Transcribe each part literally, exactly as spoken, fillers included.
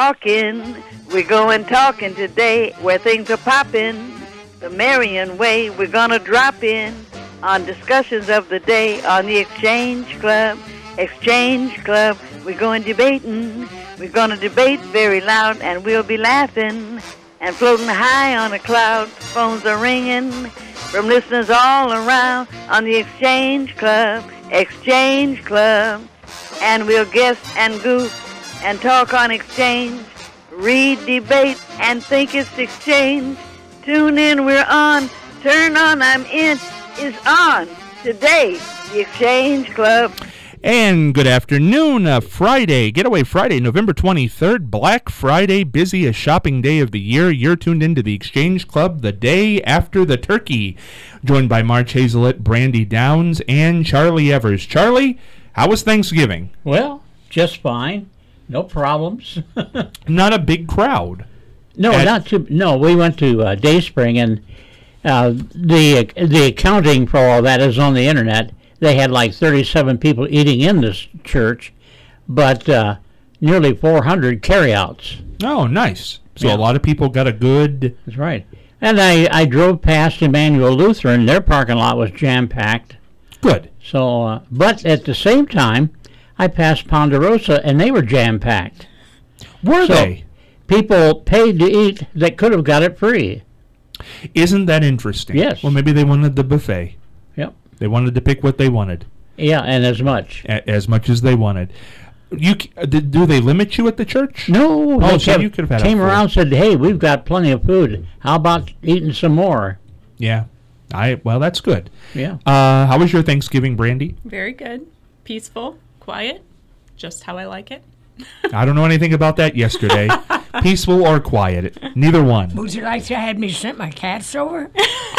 talking. We're going talking today where things are popping. The Marion way, we're going to drop in on discussions of the day on the Exchange Club. Exchange Club, we're going debating. We're going to debate very loud, and we'll be laughing and floating high on a cloud. Phones are ringing from listeners all around on the Exchange Club. Exchange Club. And we'll guess and goof and talk on exchange, read, debate, and think it's exchange. Tune in, we're on. Turn on, I'm in, is on. Today, the Exchange Club. And good afternoon, uh, Friday, Getaway Friday, November twenty-third, Black Friday, busiest shopping day of the year. You're tuned into the Exchange Club the day after the turkey, joined by March Hazelett, Brandy Downs, and Charlie Evers. Charlie, how was Thanksgiving? Well, just fine. No problems. Not a big crowd. No, At, not too. No, we went to uh, Dayspring, and uh, the the accounting for all that is on the internet. They had like thirty-seven people eating in this church, but uh, nearly four hundred carryouts. Oh, nice. So yeah. A lot of people got a good... That's right. And I, I drove past Emmanuel Lutheran. Their parking lot was jam-packed. Good. So, uh, but at the same time, I passed Ponderosa, and they were jam-packed. Were so they? People paid to eat that could have got it free. Isn't that interesting? Yes. Well, maybe they wanted the buffet. Yep. They wanted to pick what they wanted. Yeah, and as much. A- as much as they wanted. You do they limit you at the church? No. Oh, they so kept, you could have had came a around and said, hey, we've got plenty of food. How about eating some more? Yeah. I Well, that's good. Yeah. Uh, how was your Thanksgiving, Brandy? Very good. Peaceful. Quiet. Just how I like it. I don't know anything about that yesterday. Peaceful or quiet. Neither one. Would you like to have me send my cats over?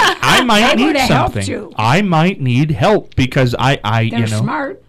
I might that need helped something. you. I might need help because I, I They're you know. smart.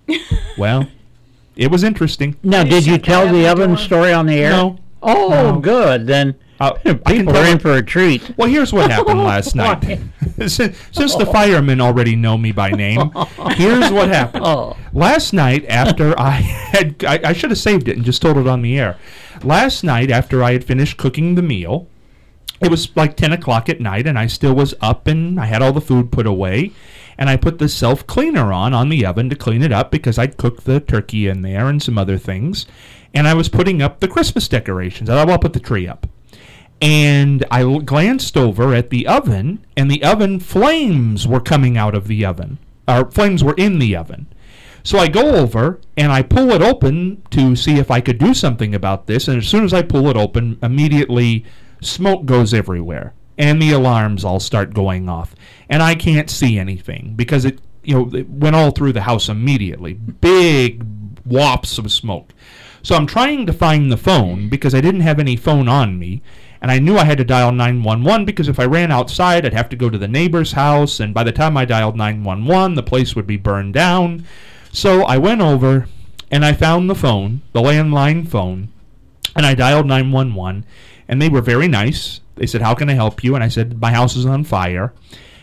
Well, it was interesting. Now, did you shut tell that the other oven door? story on the air? No. Oh, No. good. Then Uh, I can people tell are in it- for a treat. Well, here's what happened last night. Why? since, since the firemen already know me by name, here's what happened. Oh. Last night, after I had, I, I should have saved it and just told it on the air. Last night, after I had finished cooking the meal, it was like ten o'clock at night, and I still was up, and I had all the food put away, and I put the self-cleaner on on the oven to clean it up because I'd cooked the turkey in there and some other things, and I was putting up the Christmas decorations. I thought, well, I'll put the tree up. And I l- glanced over at the oven, and the oven flames were coming out of the oven. Or flames were in the oven. So I go over, and I pull it open to see if I could do something about this. And as soon as I pull it open, immediately smoke goes everywhere. And the alarms all start going off. And I can't see anything because it, you know, it went all through the house immediately. Big wafts of smoke. So I'm trying to find the phone because I didn't have any phone on me. And I knew I had to dial nine one one because if I ran outside, I'd have to go to the neighbor's house. And by the time I dialed nine one one, the place would be burned down. So I went over and I found the phone, the landline phone, and I dialed nine one one. And they were very nice. They said, how can I help you? And I said, my house is on fire.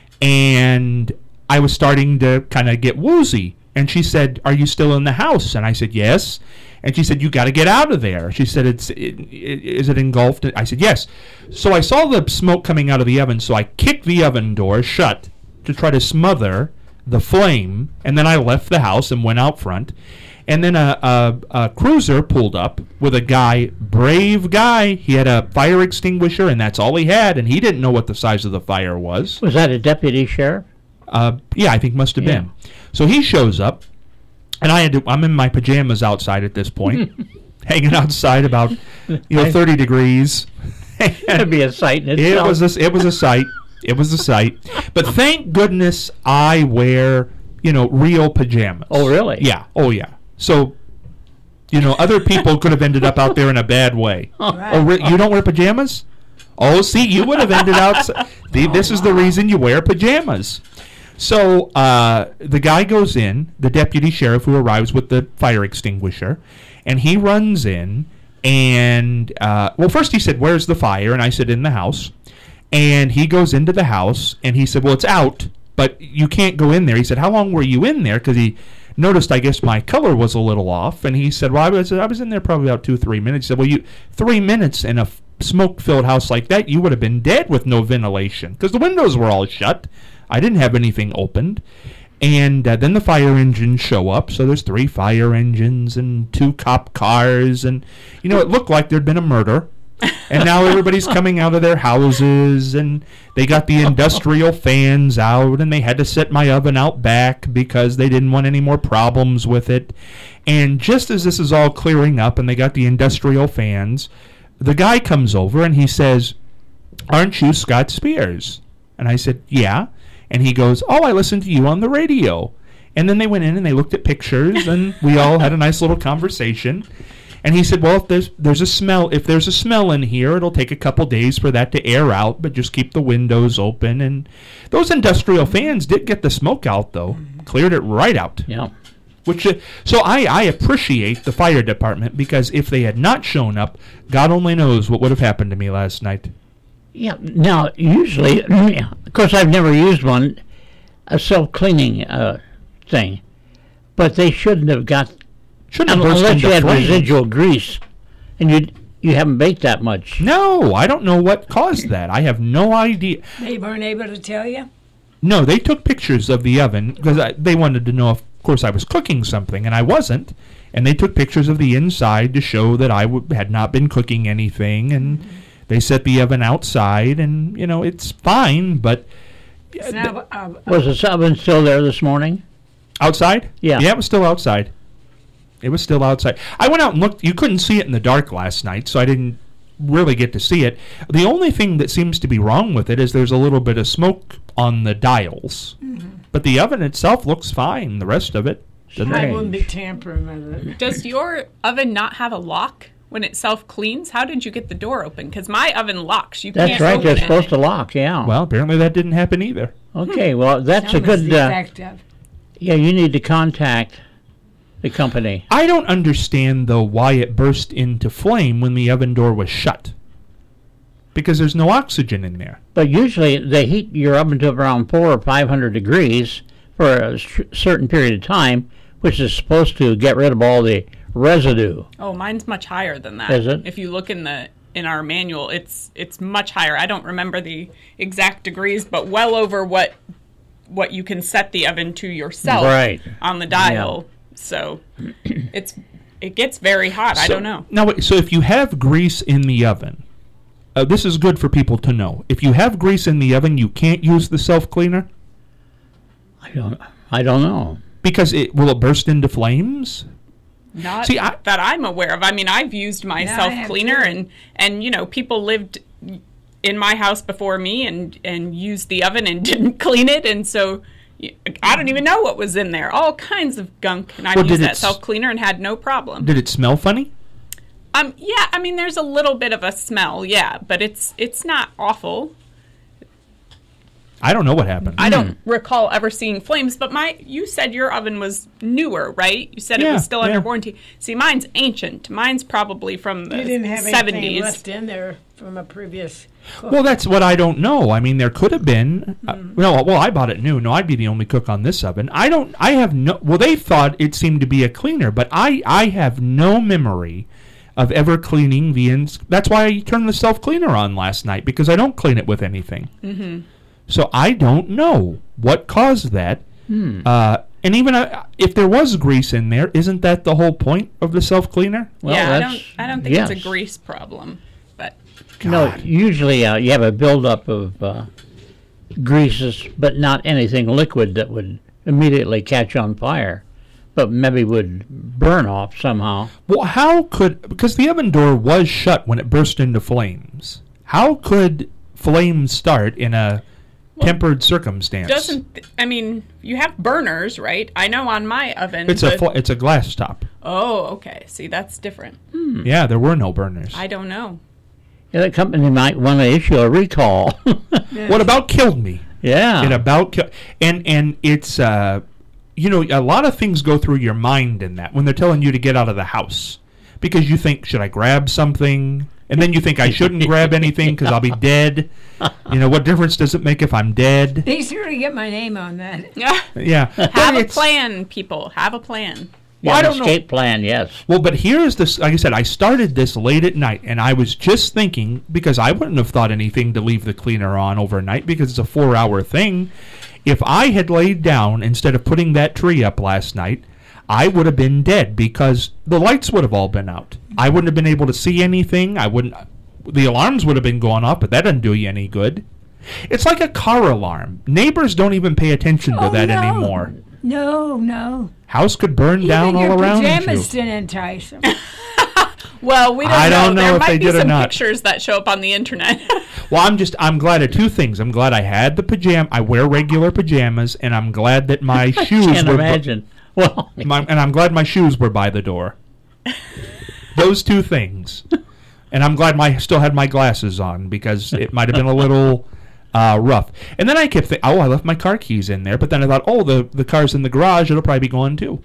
And I was starting to kind of get woozy. And she said, are you still in the house? And I said, yes. And she said, you got to get out of there. She said, "It's it, it, is it engulfed?" I said, yes. So I saw the smoke coming out of the oven, so I kicked the oven door shut to try to smother the flame, and then I left the house and went out front. And then a, a, a cruiser pulled up with a guy, brave guy. He had a fire extinguisher, and that's all he had, and he didn't know what the size of the fire was. Was that a deputy sheriff? Uh, yeah, I think must have Yeah. been. So he shows up. And I had to, I'm in my pajamas outside at this point, hanging outside about, you know, thirty degrees. That'd be a sight in It itself. was a, it was a sight. It was a sight. But thank goodness I wear, you know, real pajamas. Oh, really? Yeah. Oh, yeah. So, you know, other people could have ended up out there in a bad way. Oh, re- you don't wear pajamas? Oh, see, you would have ended out. See, this is the reason you wear pajamas. So uh, the guy goes in, the deputy sheriff who arrives with the fire extinguisher, and he runs in, and, uh, well, first he said, where's the fire? And I said, in the house. And he goes into the house, and he said, well, it's out, but you can't go in there. He said, how long were you in there? Because he noticed, I guess, my color was a little off, and he said, well, I was I was in there probably about two, three minutes. He said, well, you three minutes in a f- smoke-filled house like that, you would have been dead with no ventilation, because the windows were all shut. I didn't have anything opened. And uh, then the fire engines show up, so there's three fire engines and two cop cars, and, you know, it looked like there'd been a murder. And now everybody's coming out of their houses, and they got the industrial fans out, and they had to set my oven out back because they didn't want any more problems with it. And just as this is all clearing up and they got the industrial fans, the guy comes over and he says, aren't you Scott Spears? And I said, yeah. And he goes, oh, I listened to you on the radio. And then they went in and they looked at pictures, and we all had a nice little conversation. And he said, well, if there's there's a smell, if there's a smell in here, it'll take a couple days for that to air out, but just keep the windows open. And those industrial fans did get the smoke out, though. Cleared it right out. Yeah. Which uh, so I, I appreciate the fire department, because if they had not shown up, God only knows what would have happened to me last night. Yeah. Now, usually, of course, I've never used one, a self-cleaning uh, thing, but they shouldn't have got. Shouldn't have burst Unless into you had flames. residual grease, and you you haven't baked that much. No, I don't know what caused that. I have no idea. They weren't able to tell you? No, they took pictures of the oven because they wanted to know if, of course, I was cooking something, and I wasn't. And they took pictures of the inside to show that I w- had not been cooking anything, and they set the oven outside, and, you know, it's fine, but... It's now, uh, Was the oven still there this morning? Outside? Yeah. Yeah, it was still outside. It was still outside. I went out and looked. You couldn't see it in the dark last night, so I didn't really get to see it. The only thing that seems to be wrong with it is there's a little bit of smoke on the dials. Mm-hmm. But the oven itself looks fine. The rest of it doesn't. I wouldn't be tampering with it. Does your oven not have a lock when it self-cleans? How did you get the door open? Because my oven locks. You That's can't right. open They're it. supposed to lock. Yeah. Well, apparently that didn't happen either. Okay. Well, that's a That was good. the Uh, effect of. yeah, you need to contact the company. I don't understand, though, why it burst into flame when the oven door was shut. Because there's no oxygen in there. But usually they heat your oven to around four or five hundred degrees for a sh- certain period of time, which is supposed to get rid of all the residue. Oh, mine's much higher than that. Is it? If you look in the in our manual, it's it's much higher. I don't remember the exact degrees, but well over what what you can set the oven to yourself Right. on the dial. So it's it gets very hot. I So- don't know. Now, wait, so if you have grease in the oven, uh, this is good for people to know. If you have grease in the oven, you can't use the self-cleaner? I don't. I don't know. Because it will it burst into flames? Not See, I- that I'm aware of. I mean, I've used my Yeah, I self have cleaner, too. and and you know, people lived in my house before me and and used the oven and didn't clean it, and so y- I don't even know what was in there. All kinds of gunk, and I Well, did used it that s- self cleaner and had no problem. Did it smell funny? Um, yeah, I mean, there's a little bit of a smell, yeah, but it's it's not awful. I don't know what happened. I don't recall ever seeing flames, but my you said your oven was newer, right? You said it Yeah, was still under yeah. warranty. See, mine's ancient. Mine's probably from the You didn't have anything seventies. left in there from a previous cook. Well, that's what I don't know. I mean, there could have been. Uh, no, well, I bought it new. No, I'd be the only cook on this oven. I don't. I have no. Well, they thought it seemed to be a cleaner, but I. I have no memory of ever cleaning the ins. That's why I turned the self cleaner on last night, because I don't clean it with anything. Mm-hmm. So I don't know what caused that. Hmm. Uh, and even uh, if there was grease in there, isn't that the whole point of the self cleaner? Well, yeah, I that's- don't. I don't think it's yes. a grease problem, but No, usually uh, you have a buildup of uh, greases, but not anything liquid that would immediately catch on fire, but maybe would burn off somehow. Well, how could, because the oven door was shut when it burst into flames, how could flames start in a tempered circumstance? doesn't th- I mean you have burners, right? I know on my oven. It's a the- fl- it's a glass top. oh, okay. See, that's different. Yeah, there were no burners. I don't know. Yeah, the company might want to issue a recall. What about killed me? yeah. It about ki- and and it's uh, you know, a lot of things go through your mind in that when they're telling you to get out of the house, because you think, should I grab something? And then you think I shouldn't grab anything because I'll be dead. You know, what difference does it make if I'm dead? Be sure to get my name on that. Yeah. Have But a it's- plan, people. Have a plan. Well, Yeah, I an don't know. escape plan, yes. Well, but here's this. Like I said, I started this late at night, and I was just thinking, because I wouldn't have thought anything to leave the cleaner on overnight because it's a four-hour thing. If I had laid down instead of putting that tree up last night, I would have been dead because the lights would have all been out. I wouldn't have been able to see anything. I wouldn't. The alarms would have been going off, but that doesn't do you any good. It's like a car alarm. Neighbors don't even pay attention to Oh, that no. anymore. No, no. House could burn down Even all your around pajamas you. didn't entice them. Well, we don't I know. don't know there if might they be did or some not. pictures that show up on the internet. Well, I'm just, I'm glad of two things. I'm glad I had the pajama, I wear regular pajamas, and I'm glad that my shoes Can't were, bu- imagine. Well, my, and I'm glad my shoes were by the door. Those two things. And I'm glad my, still had my glasses on because it might have been a little uh, rough. And then I kept thinking, oh, I left my car keys in there. But then I thought, oh, the, the car's in the garage. It'll probably be gone too.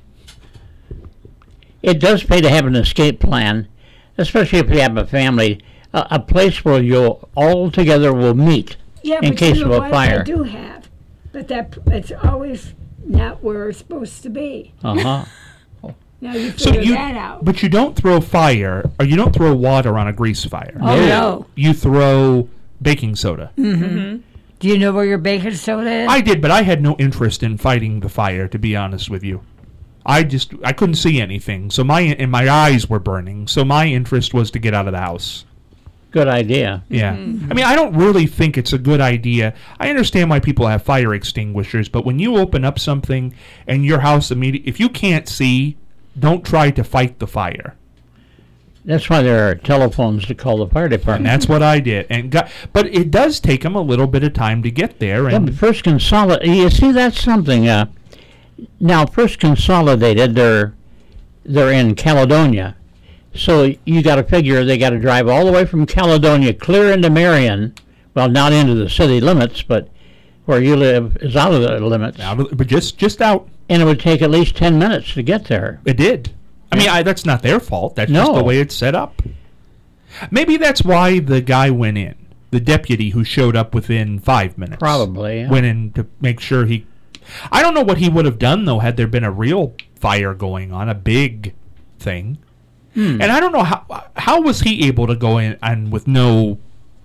it does pay to have an escape plan, especially if you have a family, a, a place where you all together will meet Yeah, in but case you of know a what? fire. I do have, but that it's always not where it's supposed to be. Uh-huh. Now you So figure you, that out. but you don't throw fire, or you don't throw water on a grease fire. Oh no! You throw baking soda. Do you know where your baking soda is? I did, but I had no interest in fighting the fire, to be honest with you. I just I couldn't see anything, so my and my eyes were burning. So my interest was to get out of the house. Good idea. Yeah, I mean, I don't really think it's a good idea. I understand why people have fire extinguishers, but when you open up something and your house immediately, if you can't see, don't try to fight the fire. That's why there are telephones to call the fire And department. that's what I did. And got, but it does take them a little bit of time to get there. Yeah, And but First Consolidated, you see, that's something. Uh, now, First Consolidated, they're they're in Caledonia, so you got to figure they got to drive all the way from Caledonia clear into Marion. Well, not into the city limits, but where you live is out of the limits, out of, but just just out, and it would take at least ten minutes to get there. it did. I mean, I, that's not their fault. That's just No. the way it's set up. Maybe that's why the guy went in. The deputy who showed up within five minutes. Probably, yeah. Went in to make sure he... I don't know what he would have done, though, had there been a real fire going on, a big thing. Hmm. And I don't know, how how was he able to go in and with no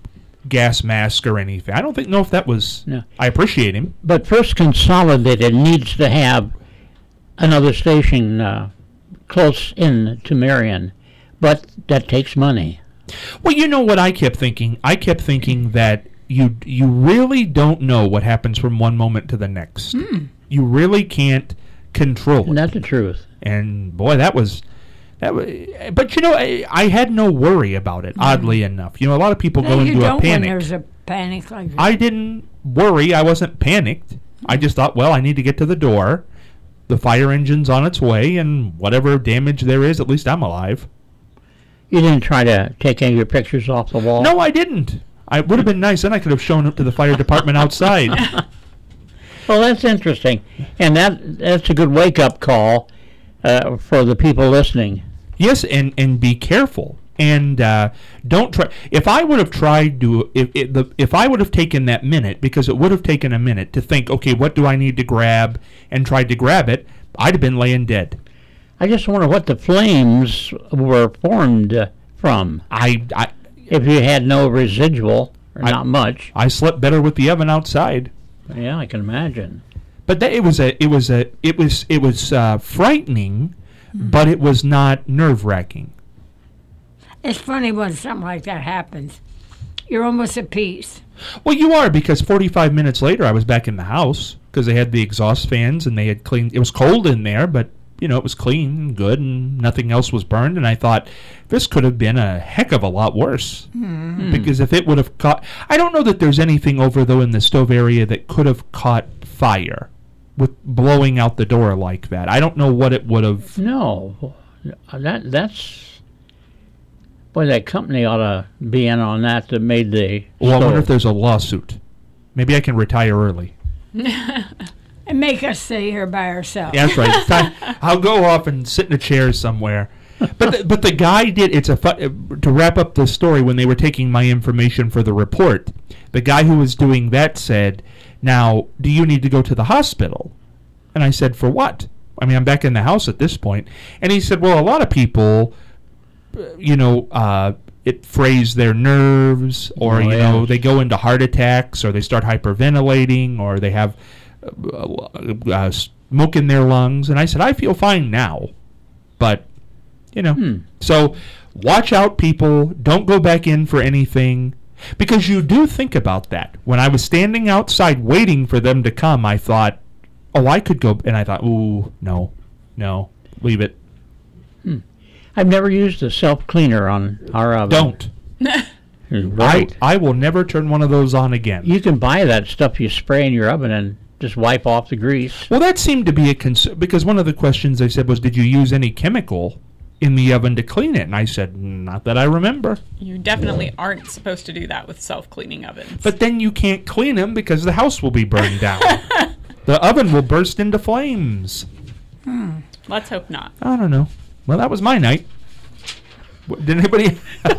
gas mask or anything? I don't think know if that was... No. I appreciate him. But First Consolidated needs to have another station uh, close in to Marion, but that takes money. Well, you know what I kept thinking? I kept thinking that you you really don't know what happens from one moment to the next. You really can't control And it. that's the truth. And boy, that was that was. But you know, I, I had no worry about it. Oddly enough, you know, a lot of people go No, you into don't a when panic. there's a panic like that. I didn't worry. I wasn't panicked. I just thought, well, I need to get to the door. The fire engine's on its way, and whatever damage there is, at least I'm alive. You didn't try to take any of your pictures off the wall? No, I didn't. I would have been nice. Then I could have shown up to the fire department outside. Well, that's interesting. And that that's a good wake-up call uh, for the people listening. Yes, and, and be careful. And uh, don't try. If I would have tried to, if if, the, if I would have taken that minute, because it would have taken a minute to think, okay, what do I need to grab, and tried to grab it, I'd have been laying dead. I just wonder what the flames were formed uh, from. I, I If you had no residual, or I- not much. I slept better with the oven outside. Yeah, I can imagine. But that, it was a it was a it was it was uh, frightening, but it was not nerve wracking. It's funny when something like that happens. You're almost at peace. Well, you are, because forty-five minutes later I was back in the house because they had the exhaust fans and they had cleaned. It was cold in there, but you know it was clean and good and nothing else was burned. And I thought this could have been a heck of a lot worse because if it would have caught, I don't know that there's anything over though in the stove area that could have caught fire with blowing out the door like that. I don't know what it would have. No, that that's. Boy, that company ought to be in on that that made the. Well, I wonder stove. if there's a lawsuit. Maybe I can retire early. And make us stay here by ourselves. Yeah, that's right. It's time. I'll go off and sit in a chair somewhere. but the, but the guy did. It's a fu- to wrap up the story. When they were taking my information for the report, the guy who was doing that said, "Now, do you need to go to the hospital?" And I said, "For what?" I mean, I'm back in the house at this point. And he said, "Well, a lot of people, you know, uh, it frays their nerves, or Oh, you yeah. know, they go into heart attacks, or they start hyperventilating, or they have uh, uh, smoke in their lungs." And I said, "I feel fine now, but." You know, Hmm. so watch out, people. Don't go back in for anything, because you do think about that. When I was standing outside waiting for them to come, I thought, oh, I could go. And I thought, ooh, no, no, leave it. I've never used a self-cleaner on our oven. Don't. Right. I, I will never turn one of those on again. You can buy that stuff you spray in your oven and just wipe off the grease. Well, that seemed to be a concern, because one of the questions they said was, did you use any chemical in the oven to clean it? And I said, not that I remember. You definitely aren't supposed to do that with self-cleaning ovens. But then you can't clean them because the house will be burned down. The oven will burst into flames. Let's hope not. I don't know. Well, that was my night. What, did anybody?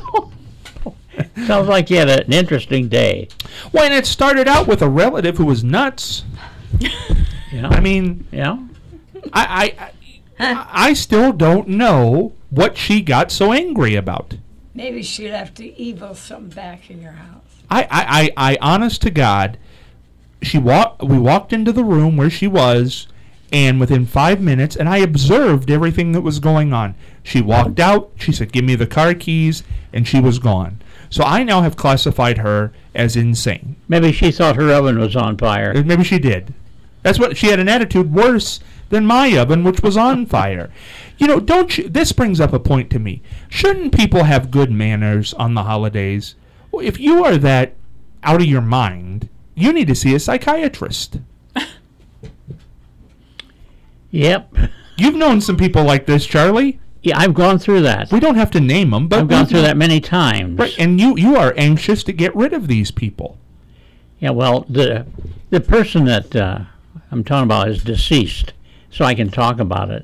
Sounds like you had an interesting day. Well, and it started out with a relative who was nuts. Yeah. I mean, yeah. I, I, I, I still don't know what she got so angry about. Maybe she left the evil some back in your house. I, I, I, I honest to God, she walked. We walked into the room where she was, and within five minutes, and I observed everything that was going on. She walked out. She said, "Give me the car keys," and she was gone. So I now have classified her as insane. Maybe she thought her oven was on fire. Uh, Maybe she did. That's what she had, an attitude worse than my oven, which was on fire. You know, don't you? This brings up a point to me. Shouldn't people have good manners on the holidays? Well, if you are that out of your mind, you need to see a psychiatrist. Yep. You've known some people like this, Charlie. Yeah, I've gone through that. We don't have to name them, but I've gone we've- through that many times. Right, and you you are anxious to get rid of these people. Yeah, well, the the person that uh, I'm talking about is deceased, so I can talk about it.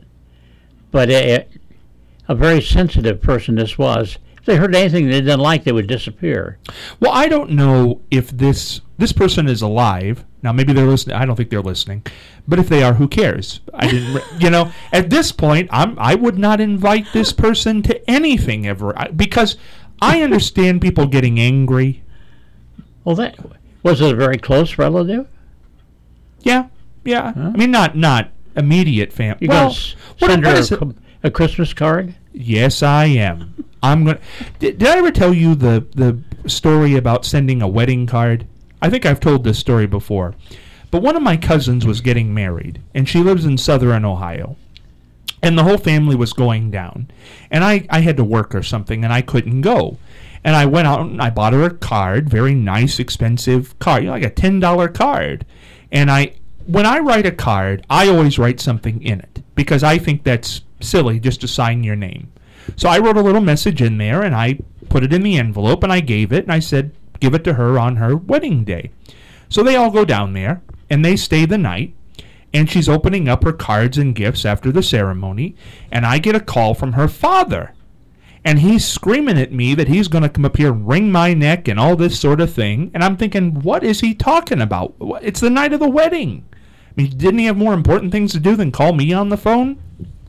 But a, a very sensitive person this was. If they heard anything they didn't like, they would disappear. Well, I don't know if this this person is alive. Now, maybe they're listening. I don't think they're listening. But if they are, who cares? I didn't, re- you know, at this point, I'm, I would not invite this person to anything ever. I, because I understand people getting angry. Well, that was it a very close relative? Yeah, yeah. Huh? I mean, not not immediate family. You're Well, going to what- send what her is a, it? co- a Christmas card? Yes, I am. I'm going. Did, did I ever tell you the the story about sending a wedding card? I think I've told this story before. But one of my cousins was getting married, and she lives in southern Ohio. And the whole family was going down. And I, I had to work or something, and I couldn't go. And I went out and I bought her a card, very nice, expensive card, you know, like a ten dollar card. And I, when I write a card, I always write something in it, because I think that's silly just to sign your name. So I wrote a little message in there, and I put it in the envelope, and I gave it, and I said, give it to her on her wedding day. So they all go down there, and they stay the night, and she's opening up her cards and gifts after the ceremony, and I get a call from her father, and he's screaming at me that he's going to come up here and wring my neck and all this sort of thing, and I'm thinking, what is he talking about? It's the night of the wedding. I mean, didn't he have more important things to do than call me on the phone?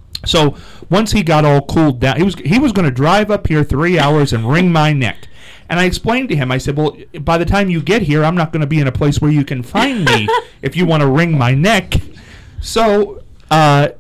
So once he got all cooled down, he was he was going to drive up here three hours and wring my neck. And I explained to him, I said, well, by the time you get here, I'm not going to be in a place where you can find me if you want to wring my neck. So uh,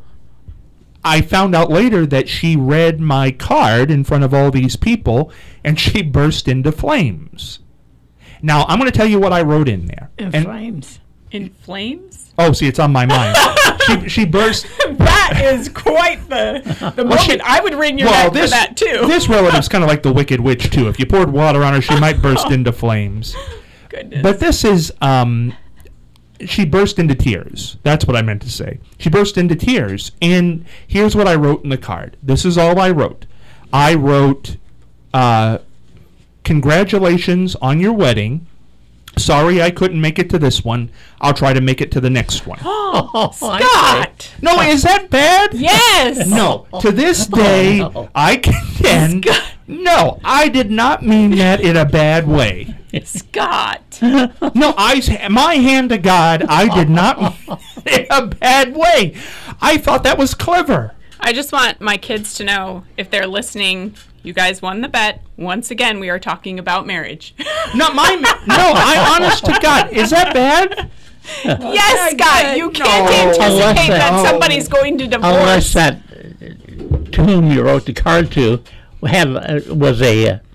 I found out later that she read my card in front of all these people, and she burst into flames. Now, I'm going to tell you what I wrote in there. In And- flames. In flames? Oh, see, it's on my mind. she, she burst... That is quite the the Well, moment. she- I would ring your Well, neck this, for that too. this relative's kind of like the Wicked Witch, too. If you poured water on her, she might burst into flames. Goodness. But this is, um, she burst into tears. That's what I meant to say. She burst into tears. And here's what I wrote in the card. This is all I wrote. I wrote, uh, congratulations on your wedding. sorry I couldn't make it to this one. I'll try to make it to the next one. Oh, Scott! No, is that bad? Yes! No, to this day, Oh, no. I contend. No, I did not mean that in a bad way. Scott! No, I, my hand to God, I did not mean it in a bad way. I thought that was clever. I just want my kids to know, if they're listening, you guys won the bet. Once again, we are talking about marriage. Not my, ma- no, I honest to God, is that bad? Yes, Scott, you can't No. anticipate Unless that that- somebody's going to divorce. Unless that uh, to whom you wrote the card to had uh, was a uh,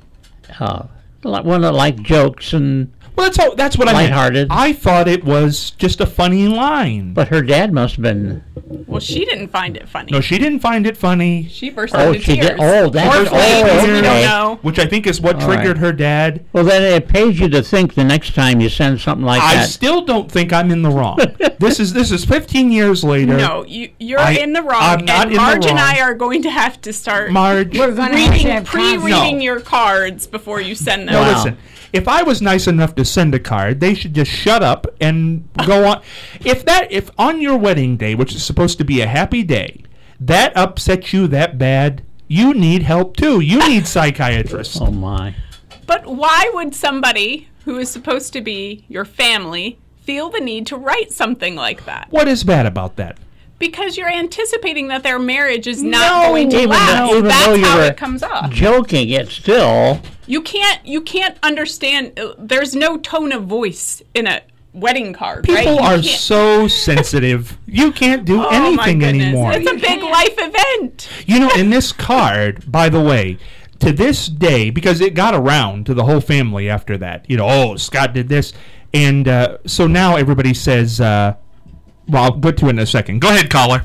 uh, like one that liked jokes, and Well, that's all, that's what I meant. Lighthearted. I thought it was just a funny line. but her dad must have been. Well, she didn't find it funny. No, she didn't find it funny. She burst Oh, into she tears. did. Oh, that's Or oh, maybe, okay. we don't know. Which I think is what All triggered right. her dad. Well, then it pays you to think the next time you send something like I that. still don't think I'm in the wrong. this is this is fifteen years later. No, you, you're I- in the wrong, I'm not and in the Marge and wrong. I are going to have to start Marge. We're going to have to reading, have pre-reading No. your cards before you send them. No, Wow. listen. If I was nice enough to send a card, they should just shut up and go on. If that, if on your wedding day, which is supposed to be a happy day, that upsets you that bad, you need help too. You need psychiatrists. Oh my! But why would somebody who is supposed to be your family feel the need to write something like that? What is bad about that? Because you're anticipating that their marriage is not No, going to even last. though- even though That's you how were it comes up. Joking, it still. You can't you can't understand. uh, There's no tone of voice in a wedding card, right? People You are can't- so sensitive. You can't do Oh my anything goodness. anymore. It's a big life event. You know, in this card, by the way, to this day, because it got around to the whole family after that, you know, oh, Scott did this. And uh, so now everybody says, uh, well, I'll go to it in a second. Go ahead, caller.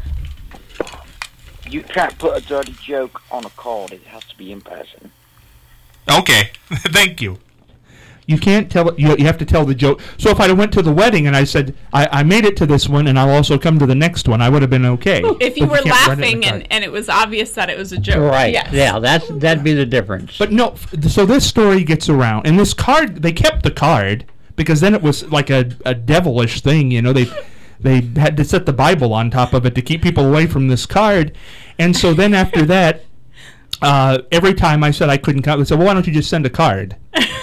You can't put a dirty joke on a card. It has to be in person. Okay, thank you. You can't tell it. You, you have to tell the joke. So if I went to the wedding and I said I, I made it to this one and I'll also come to the next one, I would have been okay. If you But were can't write it in laughing the card. and, and it was obvious that it was a joke. Right. Yes. Yeah, that's that'd be the difference. But no, f- so this story gets around, and this card, they kept the card because then it was like a, a devilish thing, you know. They they had to set the Bible on top of it to keep people away from this card, and so then after that, uh, every time I said I couldn't come, they said, "Well, why don't you just send a card?"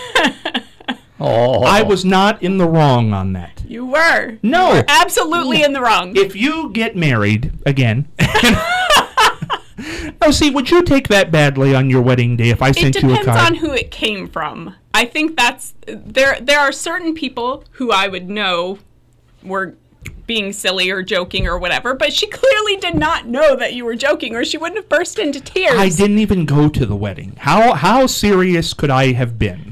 oh, I was not in the wrong on that. You were. No. You were absolutely in the wrong. If you get married again. Oh, see, would you take that badly on your wedding day if I It sent you a depends card? on who it came from. I think that's there. There are certain people who I would know were being silly or joking or whatever, but she clearly did not know that you were joking, or she wouldn't have burst into tears. I didn't even go to the wedding. How how serious could I have been?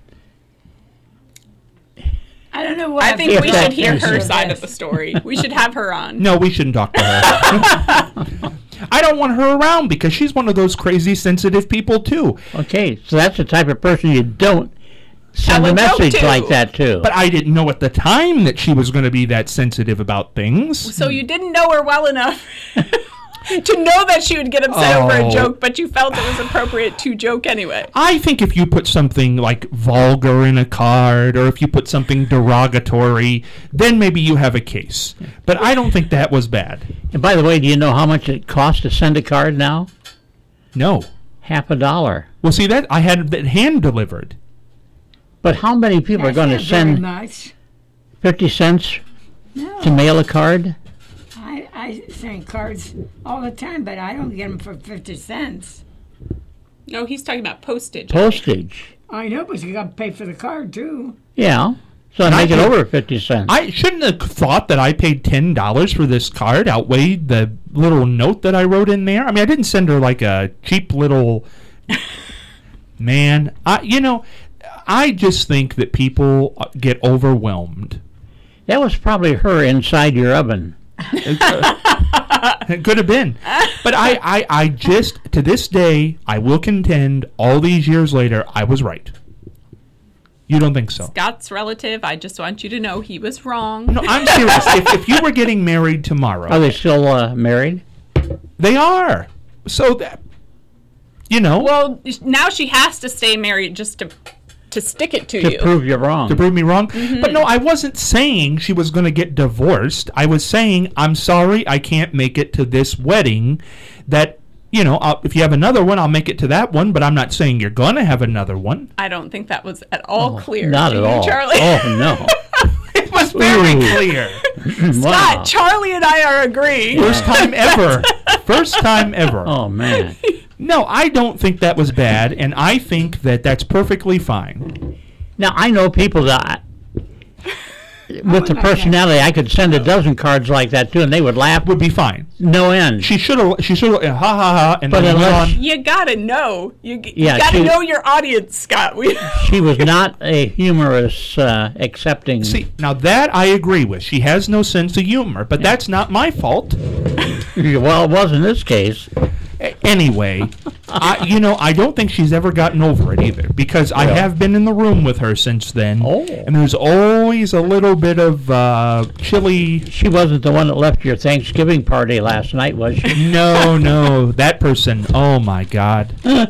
I don't know what. I think If we that should hear her is- side of the story. We should have her on. No, we shouldn't talk to her. I don't want her around because she's one of those crazy sensitive people too. okay. So that's the type of person you don't send Tell a a joke message to. like that to. But I didn't know at the time that she was going to be that sensitive about things. So you didn't know her well enough to know that she would get upset over Oh. a joke, but you felt it was appropriate to joke anyway. I think if you put something like vulgar in a card or if you put something derogatory, then maybe you have a case. But I don't think that was bad. And by the way, do you know how much it costs to send a card now? No. Half a dollar. Well, see, that I had it hand delivered. But how many people That's are going to not very send much. fifty cents No, to mail a card? I, I send cards all the time, but I don't get them for fifty cents. No, he's talking about postage. Postage. I know, but you got to pay for the card too. Yeah. So And I make it think- over fifty cents. I shouldn't have thought that I paid ten dollars for this card outweighed the little note that I wrote in there. I mean, I didn't send her like a cheap little man. I, you know, I just think that people get overwhelmed. That was probably her inside your oven. It could have been. But I, I, I just, to this day, I will contend, all these years later, I was right. You don't think so? Scott's relative, I just want you to know he was wrong. No, I'm serious. if, if you were getting married tomorrow, Are they still uh, married? they are. So that, you know. Well, now she has to stay married just to to stick it to, To you. prove you're wrong. To prove me wrong. But no, I wasn't saying she was going to get divorced. I was saying, I'm sorry, I can't make it to this wedding. That, you know, I'll, if you have another one, I'll make it to that one, but I'm not saying you're going to have another one. I don't think that was at all clear. Not to at you, all. Charlie. Oh, no. It was very Ooh. clear. Wow. Scott, Charlie and I are agreeing. First time ever. First time ever. Oh, man. No, I don't think that was bad, and I think that that's perfectly fine. Now, I know people that, with the personality, I could send a dozen cards like that to, and they would laugh Would be fine. no end. She should have. She should have. Ha ha ha. And But then went unless- on. You gotta know. You, g- Yeah, you gotta she- know your audience, Scott. We, She was not a humorous, uh, accepting. See, now that I agree with. She has no sense of humor, but that's not my fault. Well, it was in this case. A- Anyway, I, you know, I don't think she's ever gotten over it either, because I have been in the room with her since then, Oh. and there's always a little bit of uh, chilly. She wasn't the one that left your Thanksgiving party last night, was she? No, no, that person. Oh my God. Yeah,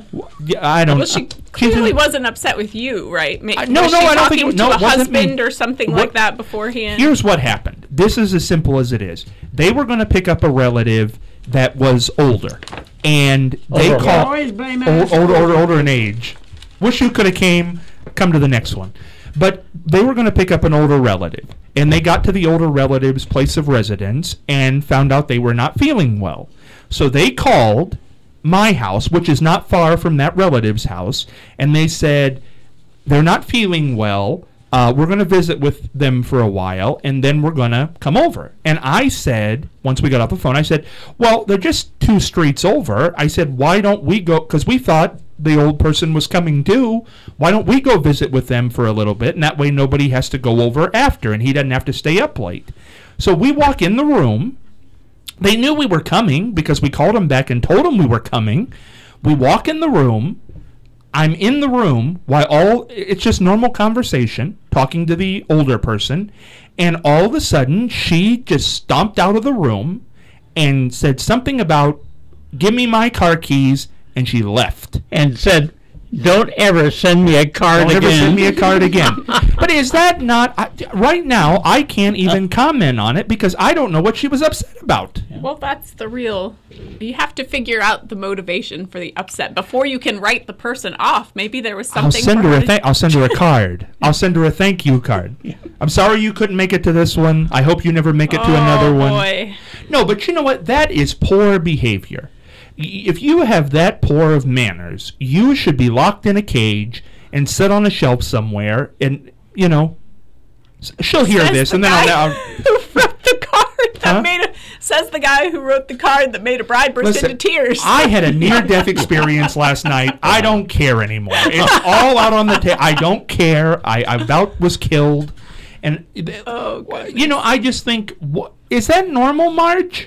I don't. well, she she's clearly in- wasn't upset with you, right? Ma- Uh, no, was no, she I don't think talking it- to no, a it wasn't me. husband or something What- like that beforehand. Here's what happened. This is as simple as it is. They were going to pick up a relative that was older, and they Older. called Always blame old, us. older, older, older in age. Wish you could have came. Come to the next one. But they were going to pick up an older relative, and they got to the older relative's place of residence and found out they were not feeling well. So they called my house, which is not far from that relative's house, and they said they're not feeling well. Uh, we're going to visit with them for a while, and then we're going to come over. And I said, once we got off the phone, I said, well, they're just two streets over. I said, why don't we go, because we thought the old person was coming too. Why don't we go visit with them for a little bit, and that way nobody has to go over after, and he doesn't have to stay up late. So we walk in the room. They knew we were coming because we called them back and told them we were coming. We walk in the room. I'm in the room while all it's just normal conversation, talking to the older person, and all of a sudden she just stomped out of the room and said something about give me my car keys, and she left. And said, don't ever send me a card Don't again. ever send me a card again. But is that not I, right now? I can't even comment on it because I don't know what she was upset about. Well, that's the real. You have to figure out the motivation for the upset before you can write the person off. Maybe there was I'll something. send for her a to- thank. I'll send her a card. I'll send her a thank you card. I'm sorry you couldn't make it to this one. I hope you never make it to oh, another one. boy. No, but you know what? That is poor behavior. Y- If you have that poor of manners, you should be locked in a cage and sit on a shelf somewhere. And you know, s- she'll hear Says this, the and then guy I'll. I'll who wrote the card that Huh? made a, says the guy who wrote the card that made a bride burst Listen, into tears. I had a near-death experience last night. I don't care anymore. It's all out on the table. I don't care. I, I about was killed, and Oh, goodness. you know, I just think, what, is that normal, Marge?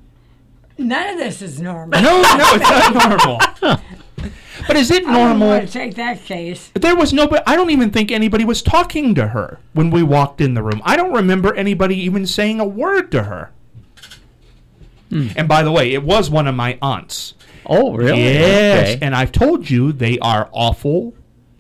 None of this is normal. No, no, it's not normal. But is it I don't normal? want to take that case. There was nobody. I don't even think anybody was talking to her when we walked in the room. I don't remember anybody even saying a word to her. And by the way, it was one of my aunts. Oh, really? Yes, Okay. and I've told you they are awful,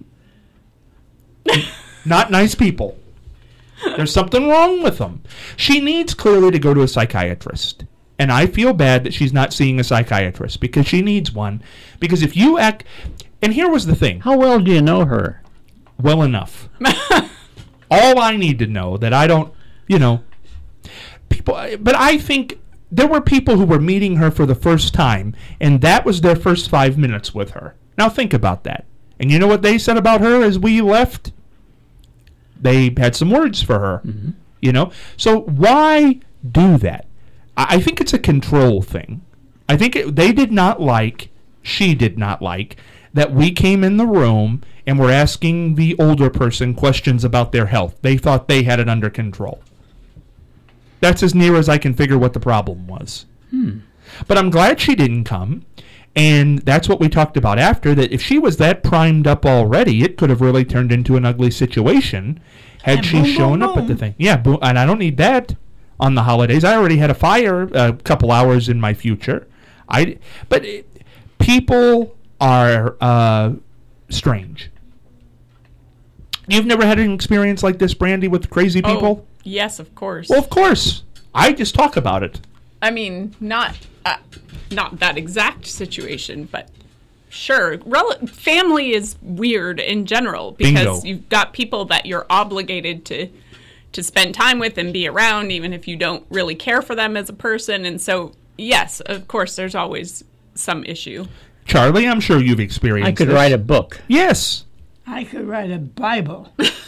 not nice people. There's something wrong with them. She needs clearly to go to a psychiatrist. And I feel bad that she's not seeing a psychiatrist because she needs one. Because if you act... And here was the thing. How well do you know her? Well enough. All I need to know that I don't, you know... people. But I think there were people who were meeting her for the first time, and that was their first five minutes with her. Now think about that. And you know what they said about her as we left? They had some words for her. Mm-hmm. You know? So why do that? I think it's a control thing. I think it, they did not like, she did not like, that we came in the room and were asking the older person questions about their health. They thought they had it under control. That's as near as I can figure what the problem was. Hmm. But I'm glad she didn't come. And that's what we talked about after, that if she was that primed up already, it could have really turned into an ugly situation had And she boom, boom, shown up at the boom. thing. Yeah, boom, and I don't need that on the holidays. I already had a fire a couple hours in my future. I, but it, people are uh, strange. You've never had an experience like this, Brandy, with crazy people? Oh, yes, of course. Well, of course. I just talk about it. I mean, not uh, not that exact situation, but sure. Rel- family is weird in general because Bingo. you've got people that you're obligated to to spend time with and be around, even if you don't really care for them as a person. And so, yes, of course, there's always some issue. Charlie, I'm sure you've experienced I could this. write a book. Yes. I could write a Bible.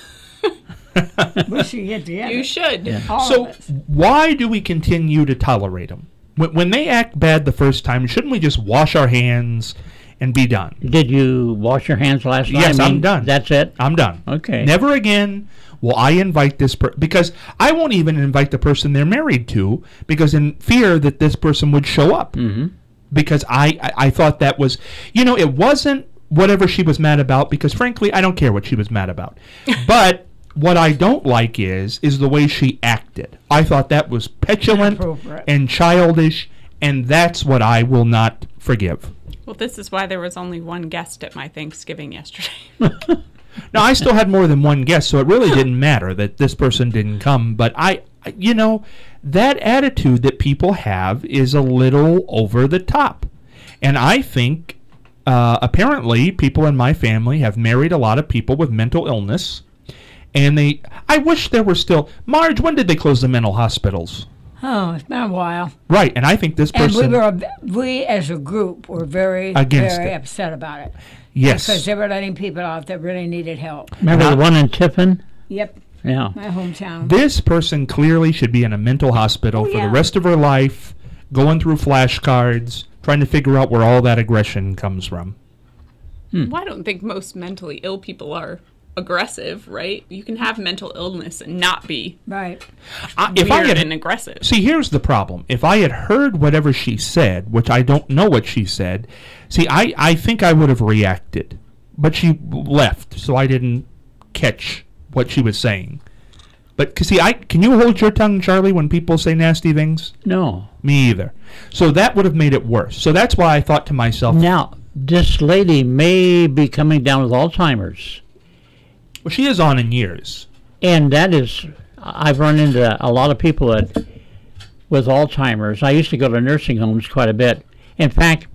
We should get together. You should. Yeah. All So of us. why do we continue to tolerate them? When, when they act bad the first time, shouldn't we just wash our hands and be done? Did you wash your hands last night? Yes, I I'm mean, done. That's it? I'm done. Okay. Never again will I invite this person, because I won't even invite the person they're married to, because in fear that this person would show up. Mm-hmm. Because I, I, I thought that was, you know, it wasn't whatever she was mad about, because frankly, I don't care what she was mad about. But what I don't like is, is the way she acted. I thought that was petulant Inappropriate. and childish, and that's what I will not forgive. Well, this is why there was only one guest at my Thanksgiving yesterday. Now, I still had more than one guest, so it really didn't matter that this person didn't come. But I, I- you know, that attitude that people have is a little over the top. And I think, uh, apparently, people in my family have married a lot of people with mental illness. And they, I wish there were still, Marge, when did they close the mental hospitals? Oh, it's been a while. Right, and I think this And person, we were, we as a group were very, Against very it. upset about it. yes. Because they were letting people out that really needed help. Remember Not- the one in Tiffin? Yep, Yeah. my hometown. This person clearly should be in a mental hospital Oh, for yeah. the rest of her life, going through flashcards, trying to figure out where all that aggression comes from. Well, I don't think most mentally ill people are aggressive, right? You can have mental illness and not be Right. Uh, if weird I had, and aggressive. see, here's the problem. If I had heard whatever she said, which I don't know what she said, see, I, I think I would have reacted. But she left, so I didn't catch what she was saying. But, 'cause see, I can you hold your tongue, Charlie, when people say nasty things? No. Me either. So that would have made it worse. So that's why I thought to myself, Now, this lady may be coming down with Alzheimer's. well, she is on in years. And that is, I've run into a lot of people that, with Alzheimer's. I used to go to nursing homes quite a bit. In fact,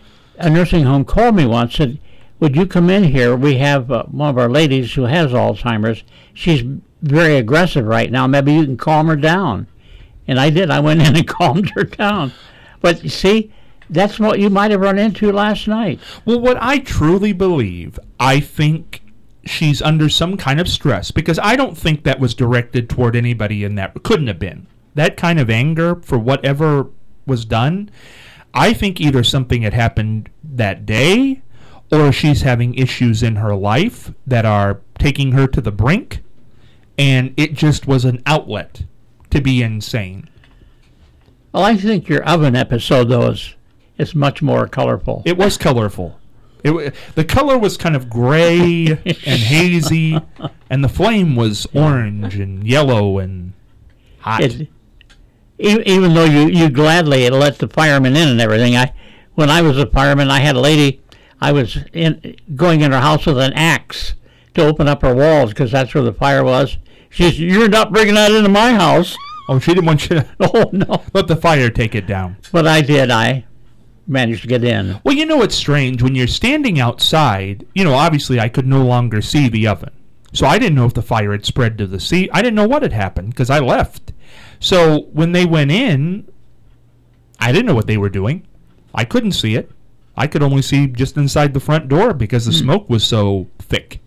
a nursing home called me once and said, would you come in here? We have uh, one of our ladies who has Alzheimer's. She's very aggressive right now. Maybe you can calm her down. And I did. I went in and calmed her down. But you see, that's what you might have run into last night. Well, what I truly believe, I think she's under some kind of stress, because I don't think that was directed toward anybody in that. Couldn't have been. That kind of anger for whatever was done, I think either something had happened that day, or she's having issues in her life that are taking her to the brink, and it just was an outlet to be insane. Well, I think your oven episode, though, is, is much more colorful. It was colorful. It wa- the color was kind of gray and hazy, and the flame was orange and yellow and hot. It, e- even though you, you gladly let the firemen in and everything, I when I was a fireman, I had a lady. I was in going in her house with an axe to open up her walls because that's where the fire was. She said, "You're not bringing that into my house." Oh, she didn't want you to Oh no! let the fire take it down. But I did. I managed to get in. Well, you know what's strange? When you're standing outside, you know, obviously I could no longer see the oven. So I didn't know if the fire had spread to the sea. I didn't know what had happened because I left. So when they went in, I didn't know what they were doing. I couldn't see it. I could only see just inside the front door because the smoke was so thick.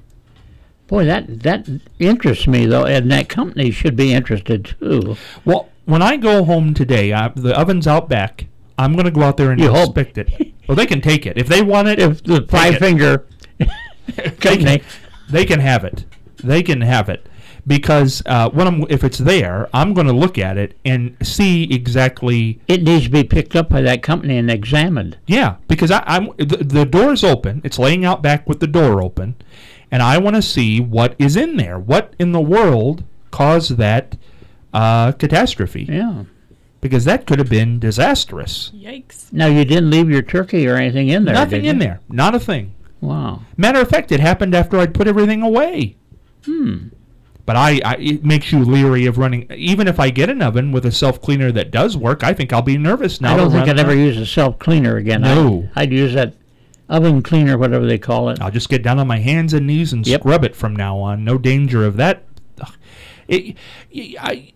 Boy, that that interests me though, and that company should be interested too. Well, when I go home today, I, the oven's out back. I'm going to go out there and You hope. inspect it. Well, they can take it. If they want it, If the five it. finger they, company. can, they can have it. They can have it. Because uh, when I'm, if it's there, I'm going to look at it and see exactly. It needs to be picked up by that company and examined. Yeah, because I, I'm the, the door's open. It's laying out back with the door open, and I want to see what is in there. What in the world caused that uh, catastrophe? Yeah. Because that could have been disastrous. Yikes. Now you didn't leave your turkey or anything in there. Nothing did in you? there. Not a thing. Wow. Matter of fact, it happened after I'd put everything away. Hmm. But I, I, it makes you leery of running. Even if I get an oven with a self cleaner that does work, I think I'll be nervous now. I don't to think run I'd ever around. use a self cleaner again. No. I'd, I'd use that oven cleaner, whatever they call it. I'll just get down on my hands and knees and Yep. scrub it from now on. No danger of that. Ugh. It, I,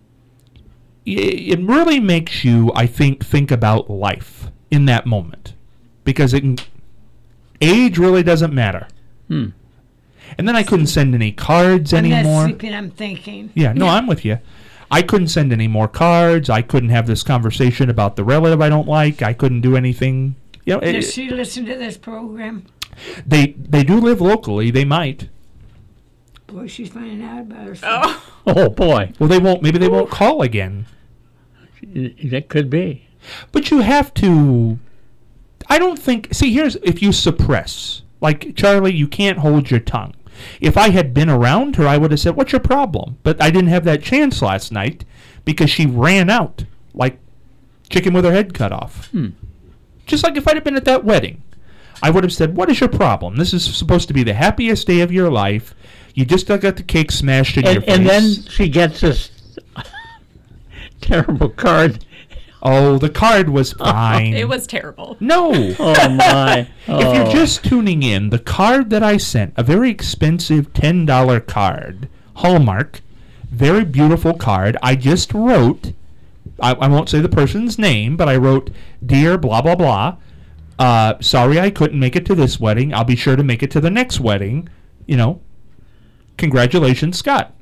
it really makes you, I think, think about life in that moment, because it can, age really doesn't matter. Hmm. And then I couldn't send any cards I'm anymore. not sleeping, I'm thinking. Yeah, no, I'm with you. I couldn't send any more cards. I couldn't have this conversation about the relative I don't like. I couldn't do anything. You know, Does it, she listen to this program? they they do live locally. They might. Boy, she's finding out about herself. Oh, Oh, boy. Well, they won't. Maybe they won't call again. That could be. But you have to. I don't think. See, here's if you suppress, like Charlie, you can't hold your tongue. If I had been around her, I would have said, "What's your problem?" But I didn't have that chance last night because she ran out like chicken with her head cut off. Hmm. Just like if I'd have been at that wedding, I would have said, "What is your problem? This is supposed to be the happiest day of your life. You just got the cake smashed in your And, face." and then she gets this terrible card. oh, the card was fine. it was terrible. no. Oh, my. Oh. If you're just tuning in, the card that I sent, a very expensive ten dollar card, Hallmark, very beautiful card. I just wrote, I, I won't say the person's name, but I wrote, "Dear blah, blah, blah, uh, sorry I couldn't make it to this wedding. I'll be sure to make it to the next wedding. You know, congratulations, Scott."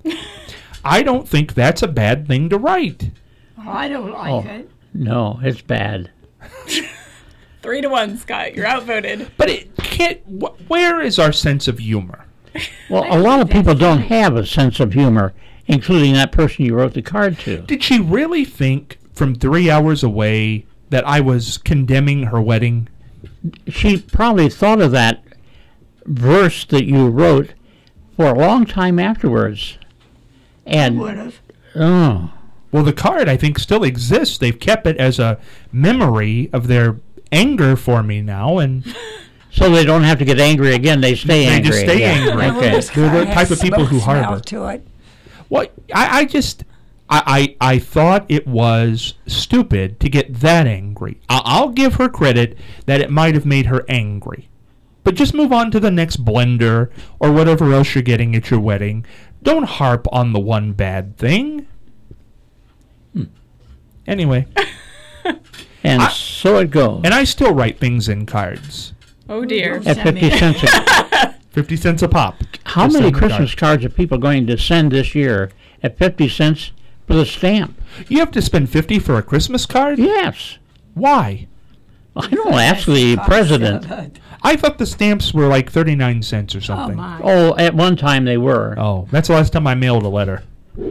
I don't think that's a bad thing to write. Oh, I don't like Oh. it. No, it's bad. Three to one, Scott. You're outvoted. But it can't, wh- where is our sense of humor? Well, a lot of people don't have a sense of humor, including that person you wrote the card to. Did she really think from three hours away that I was condemning her wedding? She probably thought of that verse that you wrote for a long time afterwards. And, Would have. oh, Well, the card, I think, still exists. They've kept it as a memory of their anger for me now, and so they don't have to get angry again. They stay They angry. just stay yeah. angry. Well, Okay. this They're the guy type has of people who smoke smell harbor. to it. what I, I just I, I I thought it was stupid to get that angry. I, I'll give her credit that it might have made her angry, but just move on to the next blender or whatever else you're getting at your wedding. Don't harp on the one bad thing. Hmm. Anyway, And I- so it goes. and I still write things in cards. Oh, dear. At fifty cents a Fifty cents a pop. How Just many send the Christmas card. cards are people going to send this year at fifty cents for the stamp? You have to spend fifty for a Christmas card? Yes. Why? I don't ask the president. I thought the stamps were like thirty-nine cents or Oh, something. my. Oh, at one time they were. Oh, that's the last time I mailed a letter.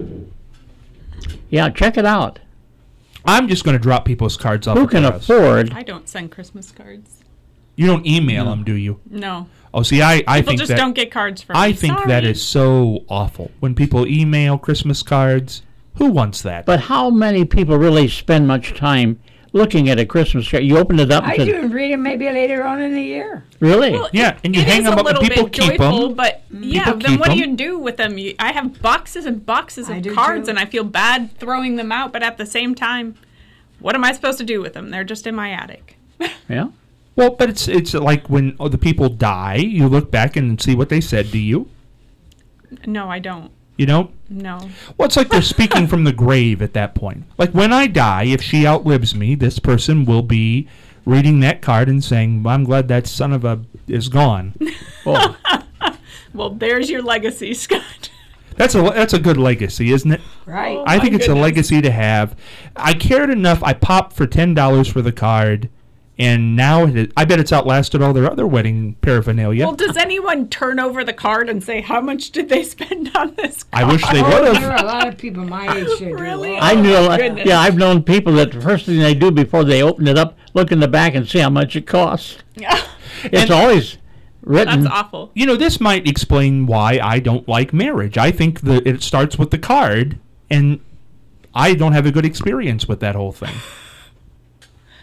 Yeah, check it out. I'm just going to drop people's cards off Who at can their house. afford? I don't send Christmas cards. You don't email them, do you? No. Oh, see, I, I People think just that don't get cards from I me. think Sorry. that is so awful when people email Christmas cards. Who wants that? But how many people really spend much time looking at a Christmas card? You open it up I to do read them maybe later on in the year. really. Well, Yeah, it- and you it hang is them a up and little people bit keep joyful, 'em. but yeah, People then keep what do 'em. you do with them? You, I have boxes and boxes I of do cards, too. and I feel bad throwing them out. But at the same time, what am I supposed to do with them? They're just in my attic. Yeah. Well, but it's it's like when oh, the people die, you look back and see what they said to you. No, I don't. You know? No. Well, it's like they're speaking from the grave at that point. Like when I die, if she outlives me, this person will be reading that card and saying, "I'm glad that son of a is gone." Oh, Well, there's your legacy, Scott. That's a that's a good legacy, isn't it? Right. Oh, I think my it's a goodness. legacy to have. I cared enough. I popped for ten dollars for the card, and now it is, I bet it's outlasted all their other wedding paraphernalia. Well, does anyone turn over the card and say, how much did they spend on this card? I wish they Oh, would there have. are a lot of people my age that do. Really? I knew. A lot, goodness. yeah, I've known people that the first thing they do before they open it up, look in the back and see how much it costs. It's And- always written. That's awful. You know, this might explain why I don't like marriage. I think that it starts with the card, and I don't have a good experience with that whole thing.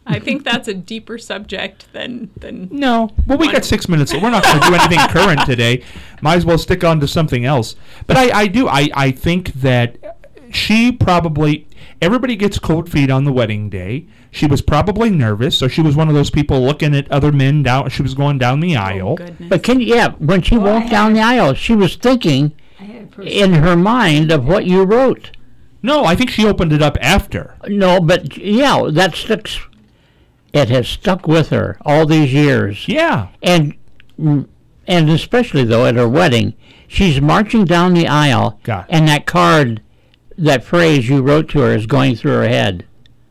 I think that's a deeper subject than than. No. Well, we got six minutes. So we're not going to do anything current today. Might as well stick on to something else. But I, I do. I, I think that she probably, everybody gets cold feet on the wedding day. She was probably nervous, so she was one of those people looking at other men down. She was going down the aisle. Oh, goodness. But can you, yeah, when she walked down the aisle, she was thinking in her mind of what you wrote. No, I think she opened it up after. No, but yeah, that sticks. It has stuck with her all these years. Yeah. And mm, and especially though at her wedding, she's marching down the aisle, Got it. and that card, that phrase you wrote to her is going through her head.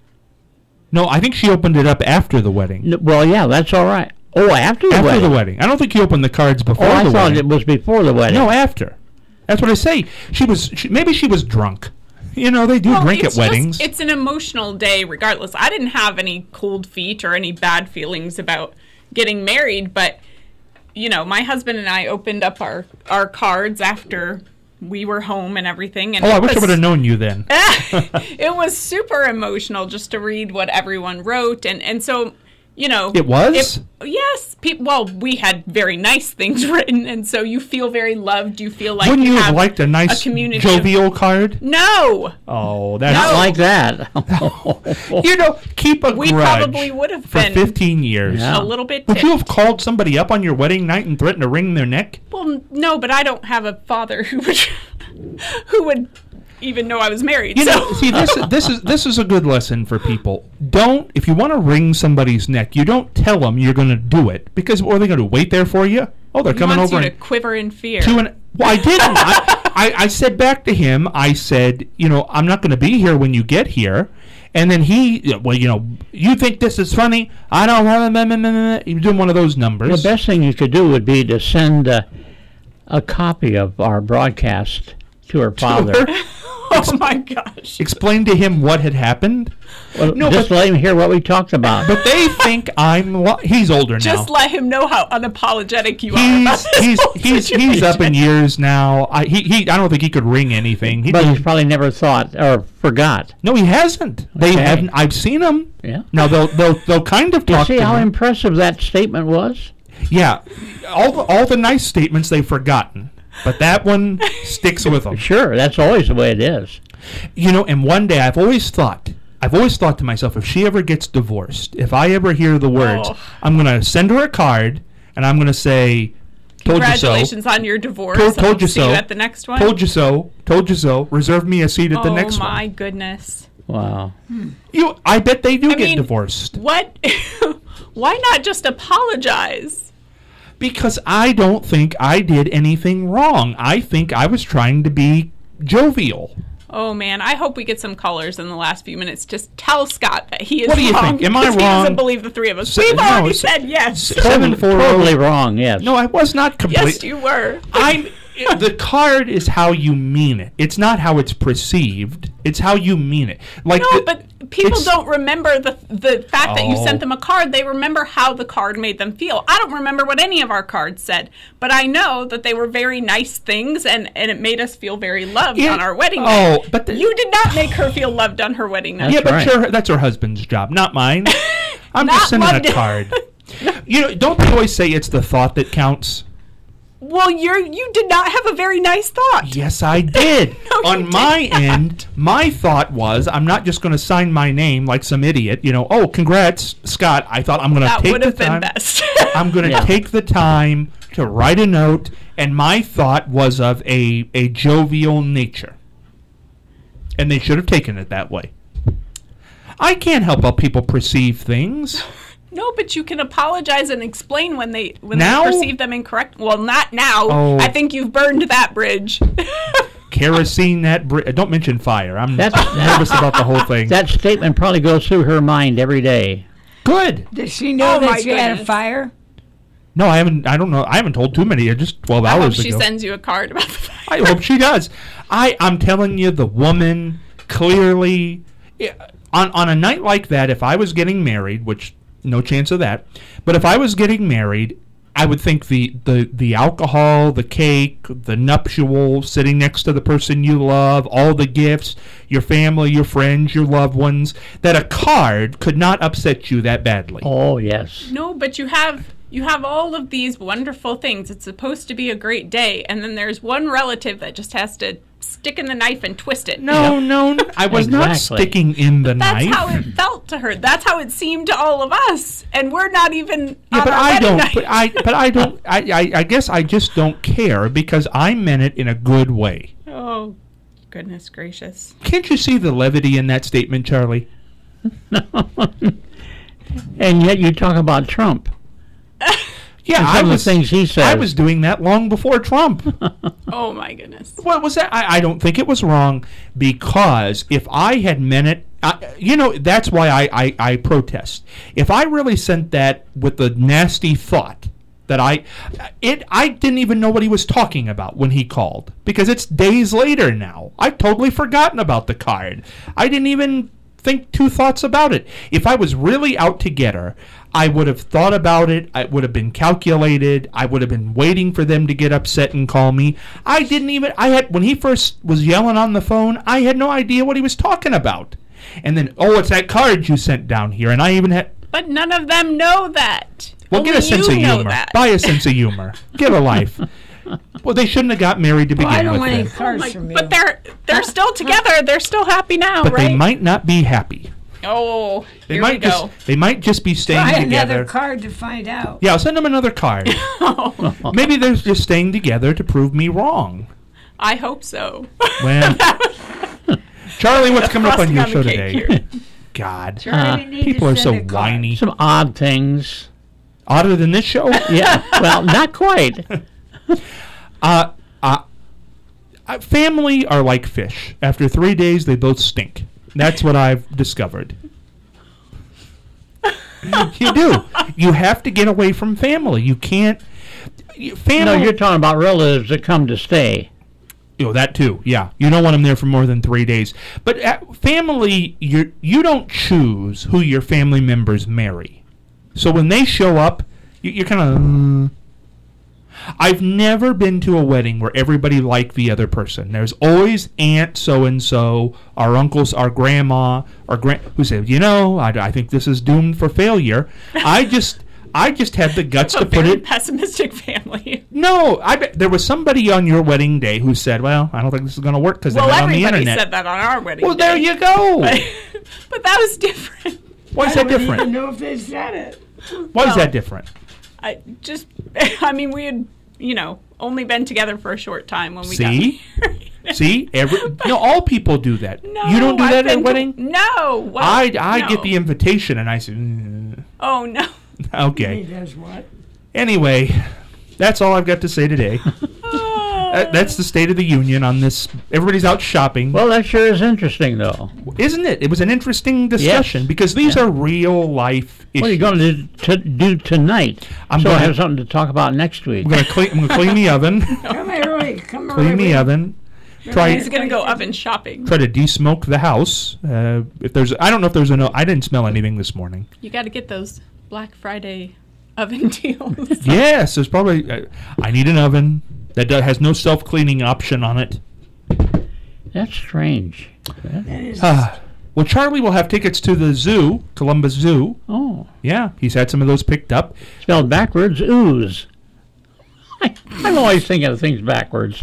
No, I think she opened it up after the wedding. N- Well, yeah, that's all right. Oh, after the After wedding. the wedding. I don't think he opened the cards before Oh, I the thought wedding. it was before the wedding. No, after. That's what I say. She was. She, maybe she was drunk. You know, they do Well, drink at it's weddings. Just, it's an emotional day, regardless. I didn't have any cold feet or any bad feelings about getting married, but you know, my husband and I opened up our our cards after we were home and everything. And oh, it I wish I was- would have known you then. It was super emotional just to read what everyone wrote, and and so you know, It was? If, yes. Pe- well, we had very nice things written, and so you feel very loved. You feel like Wouldn't you have have liked a nice a community of- jovial card? No, Oh, that's Not No. like that. you know, keep a we grudge probably would have for been fifteen years. Yeah. a little bit. Would you ticked. have called somebody up on your wedding night and threatened to wring their neck? Well, no, but I don't have a father who would who would even know I was married. You so. know, see, this this is this is a good lesson for people. Don't, if you want to wring somebody's neck, you don't tell them you're going to do it, because what are they going to wait there for you? Oh, they're He coming wants over you and to quiver in fear. to an. Well, I didn't. I, I I said back to him. I said, you know, I'm not going to be here when you get here. And then he, well, you know, you think this is funny? I don't have. He was doing one of those numbers. The best thing you could do would be to send uh, a copy of our broadcast to her father. Oh my gosh. Explain to him what had happened. Well, No, just but- let him hear what we talked about. But they think I'm. Lo- he's older Just now. let him know how unapologetic you are He's about this he's whole he's he's up in situation. years now. I he, he I don't think he could ring anything. He But didn't- he's probably never thought or forgot. no, he hasn't. They Okay. haven't. I've seen him. Yeah. Now they'll they'll they'll kind of You talk see to how him. impressive that statement was? Yeah, all the, all the nice statements they've forgotten, but that one sticks with them. Sure, that's always the way it is. You know, and one day I've always thought, I've always thought to myself, if she ever gets divorced, if I ever hear the words, Oh. I'm going to send her a card, and I'm going to say, told you so, Congratulations on your divorce. told, told you See so, you at the next one. told you so, told you so, reserve me a seat at the oh next my one. goodness. Wow. You, I bet they do I get mean- divorced. What? Why not just apologize? Because I don't think I did anything wrong. I think I was trying to be jovial. Oh man, I hope we get some callers in the last few minutes. Just tell Scott that he is What do you wrong. think? Am I because He wrong? doesn't believe the three of us. Se- We've no, already se- said yes. Seven four Totally zero. wrong, yes. No, I was not complete. Yes, you were. I'm. it- the card is how you mean it. It's not how it's perceived. It's how you mean it. Like No, the- but people it's- don't remember the the fact that you Oh. sent them a card. They remember how the card made them feel. I don't remember what any of our cards said, but I know that they were very nice things, and, and it made us feel very loved Yeah. on our wedding Oh, night. but the- you did not make her feel loved on her wedding night. yeah, but right. sure, that's her husband's job, not mine. I'm Not just sending loved- a card. You know, don't they always say it's the thought that counts? Well, you're you did not have a very nice thought. Yes, I did. No, you On my did end, my thought was, I'm not just going to sign my name like some idiot. You know, oh, congrats, Scott. I thought I'm going to That take would the have been time. best. I'm going to Yeah. take the time to write a note, and my thought was of a, a jovial nature. And they should have taken it that way. I can't help how people perceive things. No, but you can apologize and explain when they when Now? they perceive them incorrect. Well, not now. Oh. I think you've burned that bridge. Kerosene, that bri- don't mention fire. I'm That's- nervous about the whole thing. That statement probably goes through her mind every day. Good. Does she know Oh, my that you had a goodness. fire? No, I haven't. I don't know. I haven't told too many. Just twelve I hope hours she ago. sends you a card about the fact. I hope she does. I, I'm telling you, the woman clearly, yeah, on, on a night like that, if I was getting married, which no chance of that, but if I was getting married, I would think the, the, the alcohol, the cake, the nuptial, sitting next to the person you love, all the gifts, your family, your friends, your loved ones, that a card could not upset you that badly. Oh, yes. No, but you have you have all of these wonderful things. It's supposed to be a great day, and then there's one relative that just has to stick in the knife and twist it. No, no, I was not Exactly. sticking in the That's knife. how it felt to her. That's how it seemed to all of us, and we're not even. Yeah, on but our I wedding don't. night. But I. But I don't. I, I. I guess I just don't care because I meant it in a good way. Oh, goodness gracious! Can't you see the levity in that statement, Charlie? And yet you talk about Trump. Yeah, And I some of the was. things he says. I was doing that long before Trump. Oh my goodness! What was that? I, I don't think it was wrong because if I had meant it, I, you know, that's why I, I, I protest. If I really sent that with the nasty thought that I, it, I didn't even know what he was talking about when he called because it's days later now. I've totally forgotten about the card. I didn't even think two thoughts about it. If I was really out to get her, I would have thought about it. I would have been calculated. I would have been waiting for them to get upset and call me. I didn't even, I had, when he first was yelling on the phone, I had no idea what he was talking about. And then, oh, it's that card you sent down here. And I even had, But none of them know that. well, Only get a sense you of know humor. that. Buy a sense of humor. Get a life. Well, they shouldn't have got married to Well, I begin don't with. want any then. cards Like, from you. but they're they're still together. They're still happy now, But right? they might not be happy. Oh, They here might we go. just, they might just be staying Buy together. another card to find out. Yeah, I'll send them another card. Maybe they're just staying together to prove me wrong. I hope so. Well, Charlie, what's coming up on Frosting your on the show cake today? here. God, Charlie, you need to people are so send a card. whiny. Some odd things. Odder than this show? Yeah, well, not quite. Uh, uh, uh, family are like fish. After three days, they both stink. That's what I've discovered. You do. You have to get away from family. You can't. you- Family. No, you're talking about relatives that come to stay. Oh, that too. Yeah, you don't want them there for more than three days. But uh, family, you you don't choose who your family members marry. So when they show up, you, you're kind of. Uh, I've never been to a wedding where everybody liked the other person. There's always Aunt so and so, our uncles, our grandma, our grand who said, you know, I, I think this is doomed for failure. I just. I just had the guts A to put very it. pessimistic family. No, I bet there was somebody on your wedding day who said, "Well, I don't think this is going to work because Well, they're on the everybody internet." said that on our wedding. Well, day. there you go. But that was different. Why is I that don't even different? know if they said it. Why is well- that different? I just, I mean, we had, you know, only been together for a short time when we See? got married. See, every you know, all people do that. No, you don't do I've that at a been to- wedding. No. Well, I I no. get the invitation and I say, mm, Oh no. He okay. does what? Anyway, that's all I've got to say today. That, that's the state of the union on this. Everybody's out shopping, Well, that sure is interesting, though. isn't it? It was an interesting discussion Yes. because these Yeah. are real life issues. What are you going to do, to do tonight? I'm so I gonna- have something to talk about next week. I'm gonna clean. I'm gonna clean the oven. Come early. Come Clean early. the oven. Try He's gonna go oven shopping. try to de-smoke the house. Uh, if there's, I don't know if there's a no. I didn't smell anything this morning. You got to get those Black Friday oven deals. Yes, there's probably. Uh, I need an oven that do, has no self-cleaning option on it. That's strange. That is- Ah. Well, Charlie will have tickets to the zoo, Columbus Zoo. Oh, Yeah, he's had some of those picked up. spelled backwards, ooze. I, I'm always thinking of things backwards.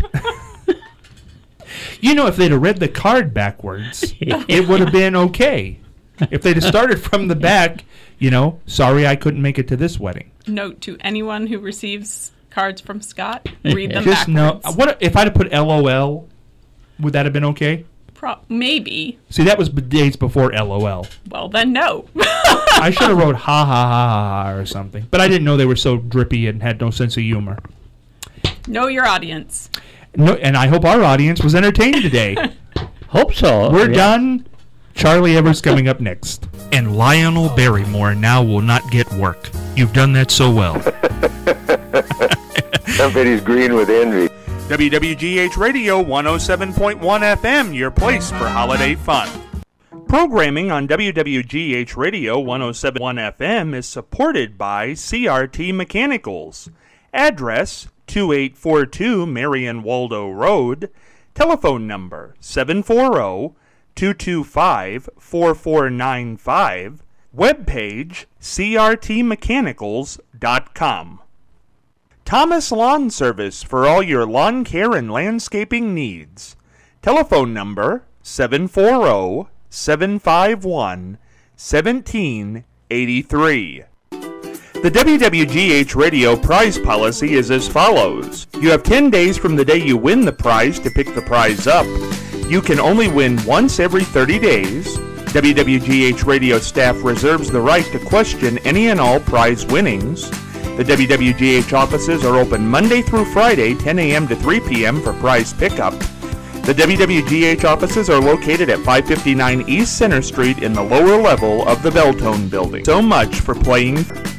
You know, if they'd have read the card backwards, it would have been okay. If they'd have started from the back, you know, sorry I couldn't make it to this wedding. Note to anyone who receives cards from Scott: read them Just know, backwards. what if I'd have put L O L? Would that have been okay? Pro- maybe. See, that was b- days before L O L. Well, then no. I should have wrote ha ha ha ha ha or something, but I didn't know they were so drippy and had no sense of humor. Know your audience. No, and I hope our audience was entertained today. Hope so. We're Yeah. done. Charlie Evers coming up next. And Lionel Barrymore now will not get work. You've done that so well. Somebody's green with envy. W W G H Radio one oh seven point one F M, your place for holiday fun. Programming on W W G H Radio one oh seven point one F M is supported by C R T Mechanicals. Address two eight four two Marion Waldo Road. Telephone number seven four zero, two two five, four four nine five. Webpage c r t mechanicals dot com. Thomas Lawn Service for all your lawn care and landscaping needs. Telephone number seven four zero, seven five one, one seven eight three. The W W G H Radio prize policy is as follows. You have ten days from the day you win the prize to pick the prize up. You can only win once every thirty days. W W G H Radio staff reserves the right to question any and all prize winnings. The W W G H offices are open Monday through Friday, ten a.m. to three p.m. for prize pickup. The W W G H offices are located at five fifty-nine East Center Street in the lower level of the Beltone building. So much for playing